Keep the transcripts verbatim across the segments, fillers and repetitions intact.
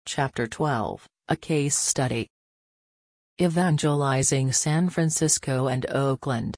Chapter twelve, A Case Study. Evangelizing San Francisco and Oakland.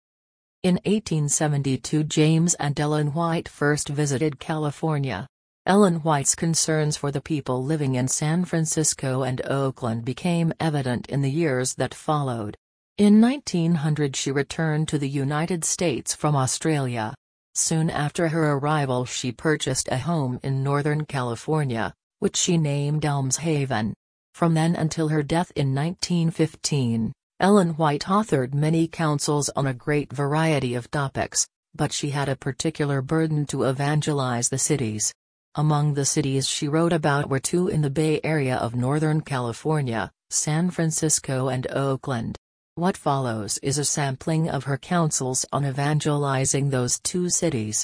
In eighteen seventy-two, James and Ellen White first visited California. Ellen White's concerns for the people living in San Francisco and Oakland became evident in the years that followed. In nineteen hundred she returned to the United States from Australia. Soon after her arrival she purchased a home in Northern California, which she named Elms Haven. From then until her death in nineteen fifteen, Ellen White authored many counsels on a great variety of topics, but she had a particular burden to evangelize the cities. Among the cities she wrote about were two in the Bay Area of Northern California, San Francisco and Oakland. What follows is a sampling of her counsels on evangelizing those two cities.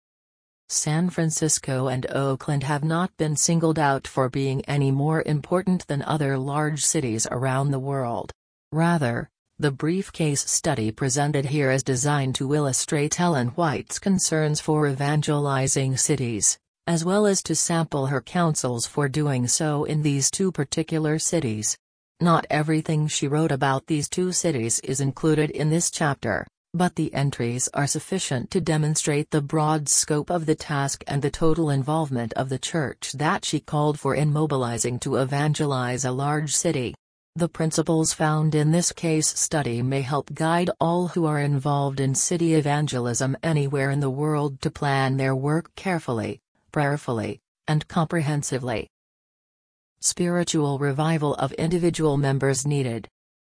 San Francisco and Oakland have not been singled out for being any more important than other large cities around the world. Rather, the brief case study presented here is designed to illustrate Ellen White's concerns for evangelizing cities, as well as to sample her counsels for doing so in these two particular cities. Not everything she wrote about these two cities is included in this chapter, but the entries are sufficient to demonstrate the broad scope of the task and the total involvement of the church that she called for in mobilizing to evangelize a large city. The principles found in this case study may help guide all who are involved in city evangelism anywhere in the world to plan their work carefully, prayerfully, and comprehensively. Spiritual revival of individual members needed.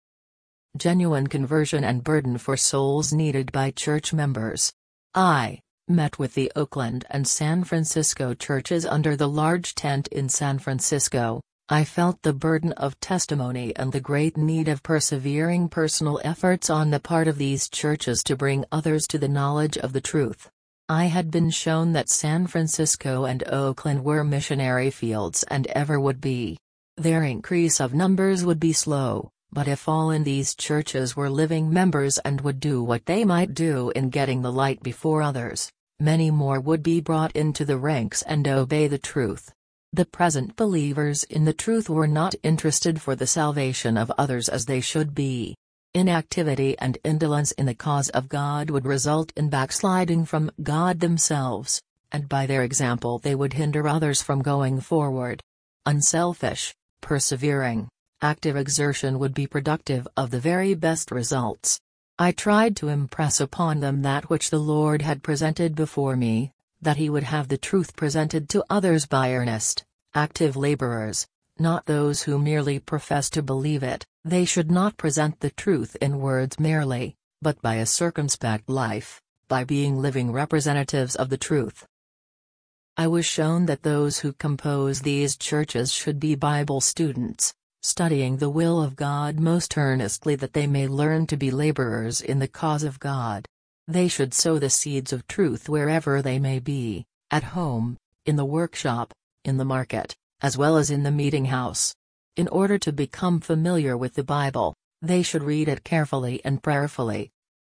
Genuine conversion and burden for souls needed by church members. I met with the Oakland and San Francisco churches under the large tent in San Francisco. I felt the burden of testimony and the great need of persevering personal efforts on the part of these churches to bring others to the knowledge of the truth. I had been shown that San Francisco and Oakland were missionary fields and ever would be. Their increase of numbers would be slow, but if all in these churches were living members and would do what they might do in getting the light before others, many more would be brought into the ranks and obey the truth. The present believers in the truth were not interested for the salvation of others as they should be. Inactivity and indolence in the cause of God would result in backsliding from God themselves, and by their example they would hinder others from going forward. Unselfish, persevering, active exertion would be productive of the very best results. I tried to impress upon them that which the Lord had presented before me, that He would have the truth presented to others by earnest, active laborers, not those who merely profess to believe it. They should not present the truth in words merely, but by a circumspect life, by being living representatives of the truth. I was shown that those who compose these churches should be Bible students, studying the will of God most earnestly that they may learn to be laborers in the cause of God. They should sow the seeds of truth wherever they may be, at home, in the workshop, in the market, as well as in the meeting house. In order to become familiar with the Bible, they should read it carefully and prayerfully.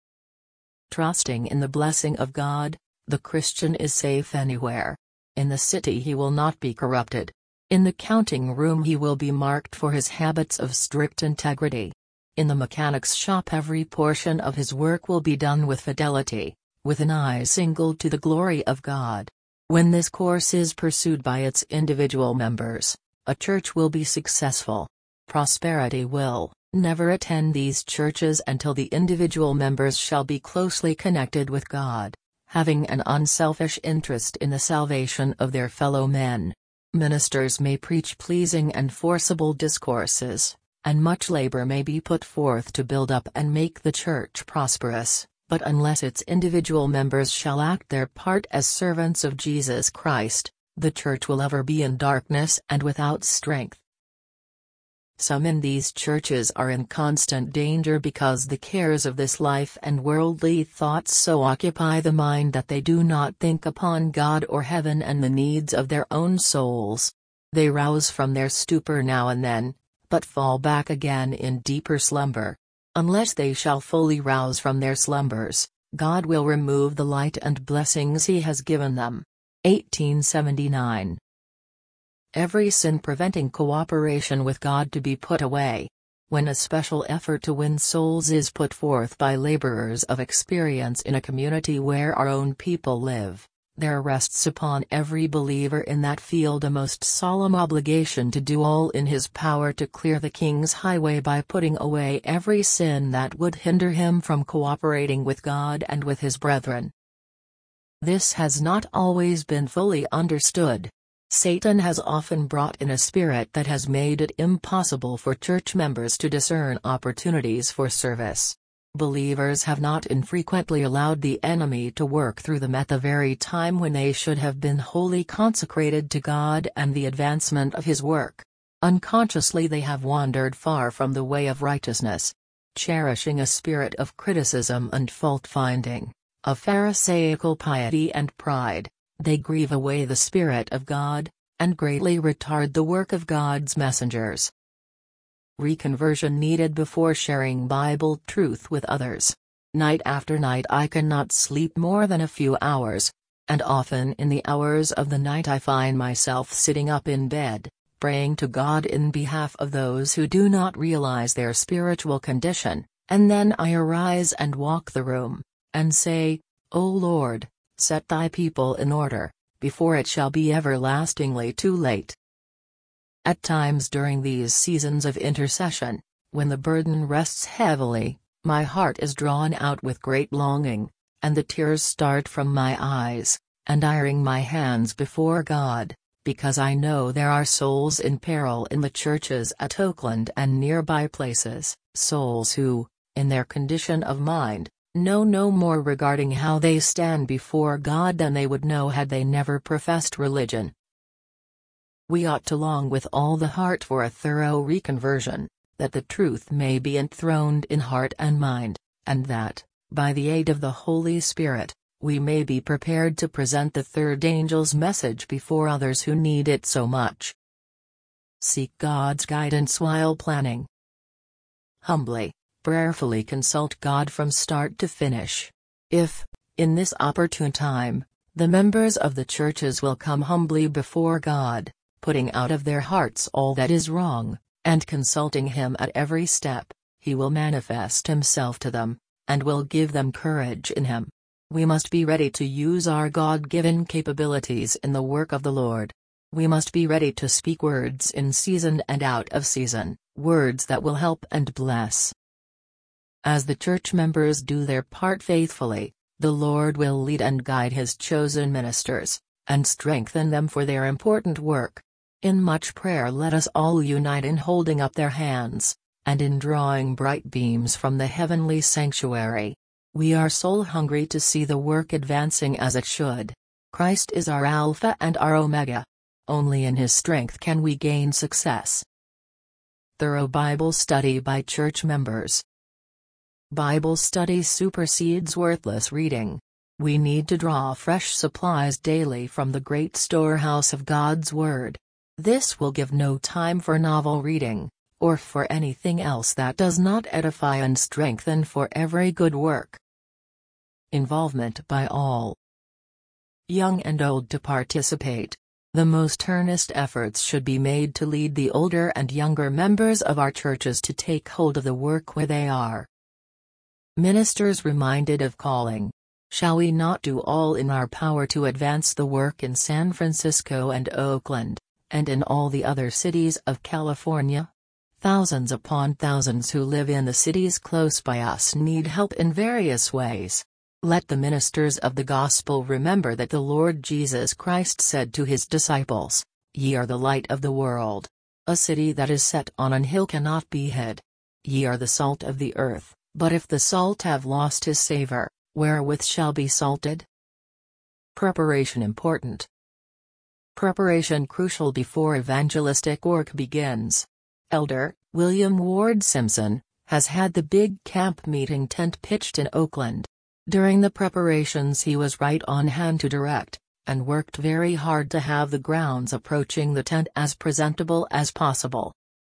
Trusting in the blessing of God, the Christian is safe anywhere. In the city he will not be corrupted. In the counting room he will be marked for his habits of strict integrity. In the mechanic's shop every portion of his work will be done with fidelity, with an eye singled to the glory of God. When this course is pursued by its individual members, a church will be successful. Prosperity will never attend these churches until the individual members shall be closely connected with God, having an unselfish interest in the salvation of their fellow men. Ministers may preach pleasing and forcible discourses, and much labor may be put forth to build up and make the church prosperous, but unless its individual members shall act their part as servants of Jesus Christ, the church will ever be in darkness and without strength. Some in these churches are in constant danger because the cares of this life and worldly thoughts so occupy the mind that they do not think upon God or heaven and the needs of their own souls. They rouse from their stupor now and then, but fall back again in deeper slumber. Unless they shall fully rouse from their slumbers, God will remove the light and blessings He has given them. eighteen seventy-nine. every sin preventing cooperation with God to be put away. When a special effort to win souls is put forth by laborers of experience in a community where our own people live, there rests upon every believer in that field a most solemn obligation to do all in his power to clear the King's highway by putting away every sin that would hinder him from cooperating with God and with his brethren. This has not always been fully understood. Satan has often brought in a spirit that has made it impossible for church members to discern opportunities for service. Believers have not infrequently allowed the enemy to work through them at the very time when they should have been wholly consecrated to God and the advancement of His work. Unconsciously they have wandered far from the way of righteousness, cherishing a spirit of criticism and fault-finding, of pharisaical piety and pride. They grieve away the Spirit of God, and greatly retard the work of God's messengers. Reconversion needed before sharing Bible truth with others. Night after night I cannot sleep more than a few hours, and often in the hours of the night I find myself sitting up in bed, praying to God in behalf of those who do not realize their spiritual condition, and then I arise and walk the room, and say, O Lord, set thy people in order, before it shall be everlastingly too late. At times during these seasons of intercession, when the burden rests heavily, my heart is drawn out with great longing, and the tears start from my eyes, and I wring my hands before God, because I know there are souls in peril in the churches at Oakland and nearby places, souls who, in their condition of mind, know no more regarding how they stand before God than they would know had they never professed religion. We ought to long with all the heart for a thorough reconversion, that the truth may be enthroned in heart and mind, and that, by the aid of the Holy Spirit, we may be prepared to present the third angel's message before others who need it so much. Seek God's guidance while planning. Humbly, prayerfully consult God from start to finish. If, in this opportune time, the members of the churches will come humbly before God, putting out of their hearts all that is wrong, and consulting Him at every step, He will manifest Himself to them, and will give them courage in Him. We must be ready to use our God-given capabilities in the work of the Lord. We must be ready to speak words in season and out of season, words that will help and bless. As the church members do their part faithfully, the Lord will lead and guide His chosen ministers, and strengthen them for their important work. In much prayer let us all unite in holding up their hands, and in drawing bright beams from the heavenly sanctuary. We are soul hungry to see the work advancing as it should. Christ is our Alpha and our Omega. Only in His strength can we gain success. Thorough Bible study by church members. Bible study supersedes worthless reading. We need to draw fresh supplies daily from the great storehouse of God's Word. This will give no time for novel reading, or for anything else that does not edify and strengthen for every good work. Involvement by all, young and old, to participate. The most earnest efforts should be made to lead the older and younger members of our churches to take hold of the work where they are. Ministers reminded of calling. Shall we not do all in our power to advance the work in San Francisco and Oakland, and in all the other cities of California? Thousands upon thousands who live in the cities close by us need help in various ways. Let the ministers of the gospel remember that the Lord Jesus Christ said to His disciples, "Ye are the light of the world. A city that is set on an hill cannot be hid. Ye are the salt of the earth, but if the salt have lost his savor, wherewith shall be salted?" Preparation important. Preparation crucial before evangelistic work begins. Elder William Ward Simpson has had the big camp meeting tent pitched in Oakland. During the preparations he was right on hand to direct, and worked very hard to have the grounds approaching the tent as presentable as possible.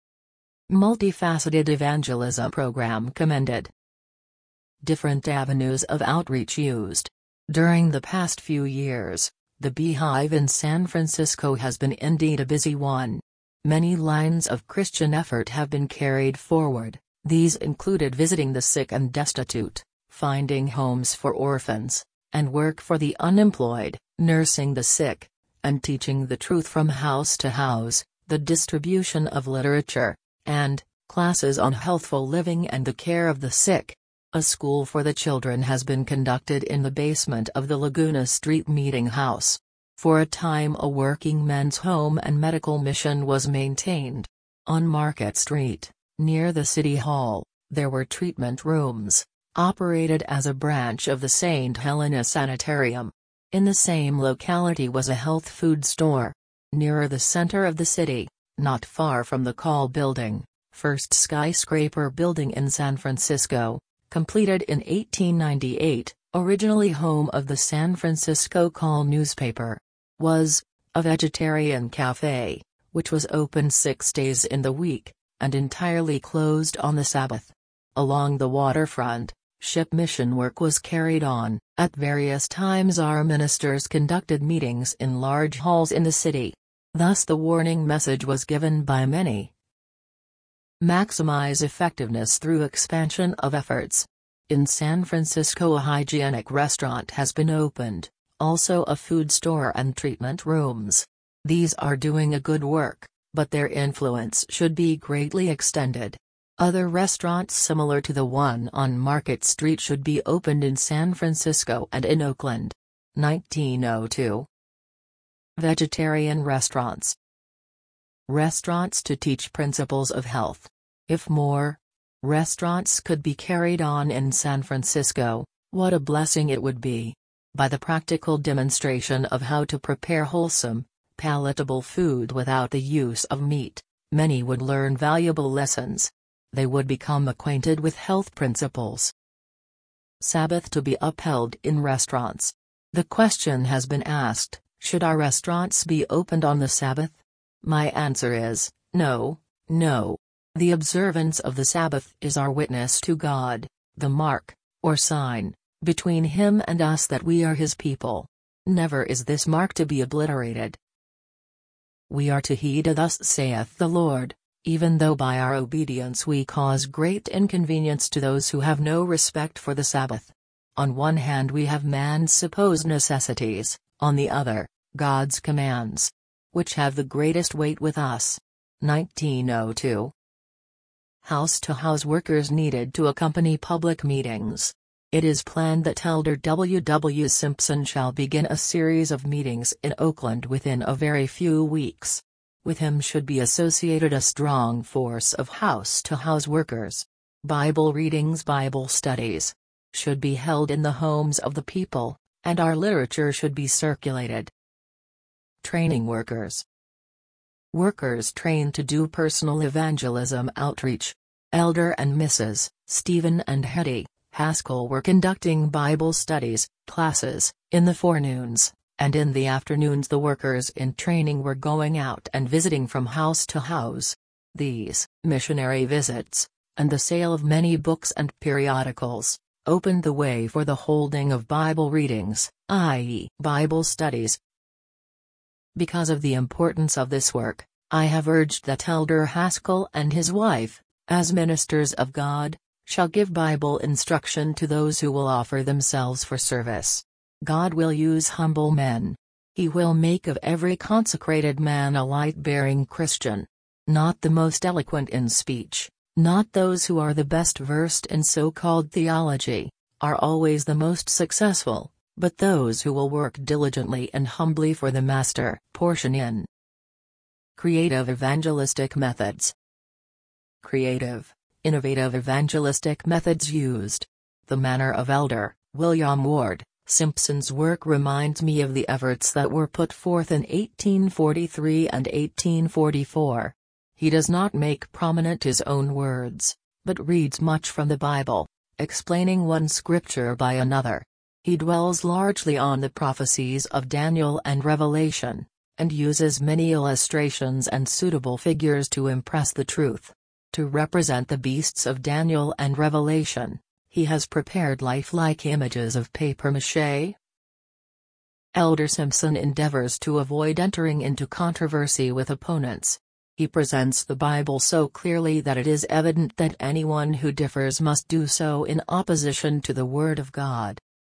Multifaceted evangelism program commended. Different avenues of outreach used. During the past few years, The Beehive in San Francisco has been indeed a busy one. Many lines of Christian effort have been carried forward. These included visiting the sick and destitute, finding homes for orphans, and work for the unemployed, nursing the sick, and teaching the truth from house to house, the distribution of literature, and classes on healthful living and the care of the sick. A school for the children has been conducted in the basement of the Laguna Street Meeting House. For a time a working men's home and medical mission was maintained. On Market Street, near the City Hall, there were treatment rooms, operated as a branch of the Saint Helena Sanitarium. In the same locality was a health food store. Nearer the center of the city, not far from the Call Building, first skyscraper building in San Francisco, completed in eighteen ninety-eight, originally home of the San Francisco Call newspaper, was a vegetarian cafe, which was open six days in the week, and entirely closed on the Sabbath. Along the waterfront, ship mission work was carried on. At various times our ministers conducted meetings in large halls in the city. Thus the warning message was given by many. Maximize effectiveness through expansion of efforts. In San Francisco a hygienic restaurant has been opened, also a food store and treatment rooms. These are doing a good work, but their influence should be greatly extended. Other restaurants similar to the one on Market Street should be opened in San Francisco and in Oakland. nineteen oh two. Vegetarian restaurants. Restaurants to teach principles of health. If more restaurants could be carried on in San Francisco, what a blessing it would be. By the practical demonstration of how to prepare wholesome, palatable food without the use of meat, many would learn valuable lessons. They would become acquainted with health principles. Sabbath to be upheld in restaurants. The question has been asked, should our restaurants be opened on the Sabbath? My answer is, no, no. The observance of the Sabbath is our witness to God, the mark, or sign, between Him and us that we are His people. Never is this mark to be obliterated. We are to heed thus saith the Lord, even though by our obedience we cause great inconvenience to those who have no respect for the Sabbath. On one hand we have man's supposed necessities, on the other, God's commands, which have the greatest weight with us. nineteen oh two. House-to-house workers needed to accompany public meetings. It is planned that Elder W. W. Simpson shall begin a series of meetings in Oakland within a very few weeks. With him should be associated a strong force of house-to-house workers. Bible readings, Bible studies, should be held in the homes of the people, and our literature should be circulated. Training workers. Workers trained to do personal evangelism outreach. Elder and Missus Stephen and Hetty Haskell were conducting Bible studies, classes, in the forenoons, and in the afternoons the workers in training were going out and visiting from house to house. These missionary visits, and the sale of many books and periodicals, opened the way for the holding of Bible readings, that is, Bible studies. Because of the importance of this work, I have urged that Elder Haskell and his wife, as ministers of God, shall give Bible instruction to those who will offer themselves for service. God will use humble men. He will make of every consecrated man a light-bearing Christian. Not the most eloquent in speech, not those who are the best versed in so-called theology, are always the most successful, but those who will work diligently and humbly for the Master. Portion in Creative Evangelistic Methods. Creative, innovative evangelistic methods used. The manner of Elder William Ward Simpson's work reminds me of the efforts that were put forth in eighteen forty-three and eighteen forty-four. He does not make prominent his own words, but reads much from the Bible, explaining one scripture by another. He dwells largely on the prophecies of Daniel and Revelation, and uses many illustrations and suitable figures to impress the truth. To represent the beasts of Daniel and Revelation, he has prepared lifelike images of papier-mâché, Elder Simpson endeavors to avoid entering into controversy with opponents. He presents the Bible so clearly that it is evident that anyone who differs must do so in opposition to the Word of God.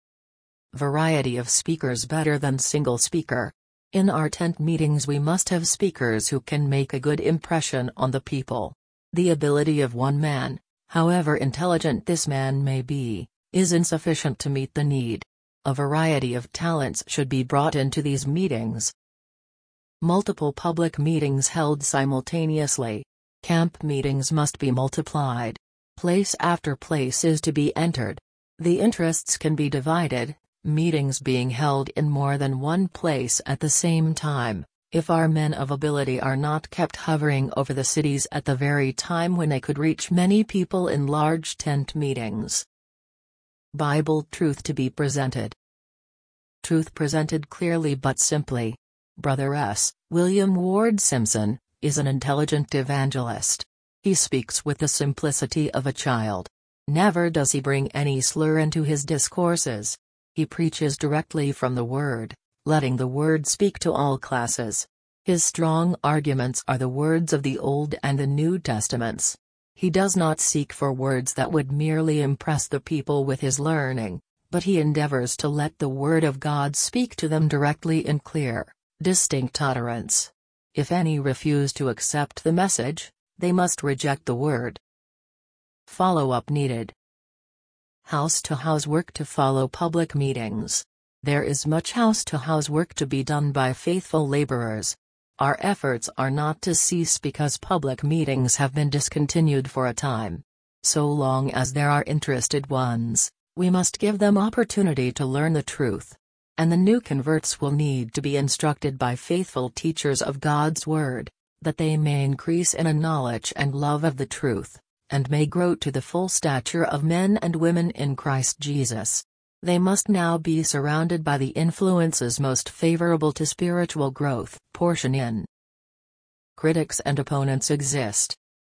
Variety of speakers better than single speaker. In our tent meetings we must have speakers who can make a good impression on the people. The ability of one man, however intelligent this man may be, is insufficient to meet the need. A variety of talents should be brought into these meetings. Multiple public meetings held simultaneously. Camp meetings must be multiplied. Place after place is to be entered. The interests can be divided, meetings being held in more than one place at the same time, if our men of ability are not kept hovering over the cities at the very time when they could reach many people in large tent meetings. Bible truth to be presented. Truth presented clearly but simply. Brother S. William Ward Simpson is an intelligent evangelist. He speaks with the simplicity of a child. Never does he bring any slur into his discourses. He preaches directly from the Word, letting the Word speak to all classes. His strong arguments are the words of the Old and the New Testaments. He does not seek for words that would merely impress the people with his learning, but he endeavors to let the Word of God speak to them directly in clear, distinct utterance. If any refuse to accept the message, they must reject the Word. Follow-up needed. House-to-house work to follow public meetings. There is much house-to-house work to be done by faithful laborers. Our efforts are not to cease because public meetings have been discontinued for a time. So long as there are interested ones, we must give them opportunity to learn the truth. And the new converts will need to be instructed by faithful teachers of God's Word, that they may increase in a knowledge and love of the truth, and may grow to the full stature of men and women in Christ Jesus. They must now be surrounded by the influences most favorable to spiritual growth. Portion in. Critics and opponents exist.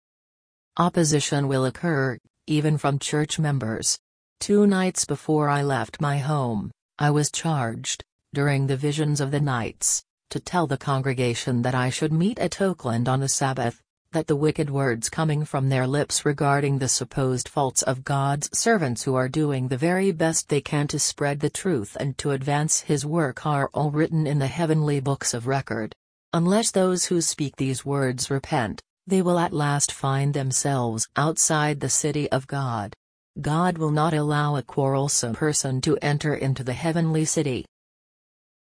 Opposition will occur, even from church members. Two nights before I left my home, I was charged, during the visions of the nights, to tell the congregation that I should meet at Oakland on the Sabbath, that the wicked words coming from their lips regarding the supposed faults of God's servants who are doing the very best they can to spread the truth and to advance His work are all written in the heavenly books of record. Unless those who speak these words repent, they will at last find themselves outside the city of God. God will not allow a quarrelsome person to enter into the heavenly city.